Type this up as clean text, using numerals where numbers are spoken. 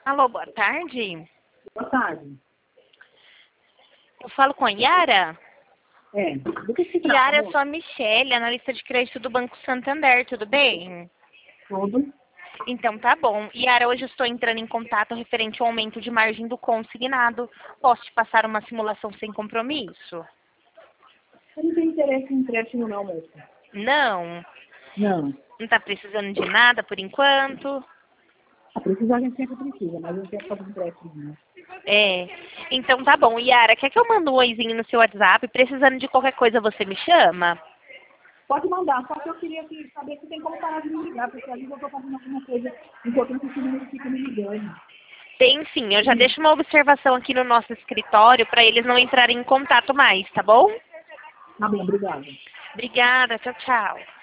Alô, boa tarde. Boa tarde. Eu falo com a Yara? Do que se trata? Yara, eu sou a Michelle, analista de crédito do Banco Santander, tudo bem? Tudo. Então tá bom. Yara, hoje eu estou entrando em contato referente ao aumento de margem do consignado. Posso te passar uma simulação sem compromisso? Eu não tenho interesse em empréstimo não, moça. Não? Não. Não tá precisando de nada por enquanto? Precisar a gente sempre precisa, mas eu não quero fazer empréstimo não. Então tá bom. Yara, quer que eu mande um oizinho no seu WhatsApp? Precisando de qualquer coisa, você me chama? Pode mandar, só que eu queria saber se tem como parar de me ligar, porque às vezes eu estou fazendo alguma coisa importante e esse número fica me ligando. Tem sim, eu já deixo uma observação aqui no nosso escritório para eles não entrarem em contato mais, tá bom? Tá bom, obrigada. Obrigada, tchau, tchau.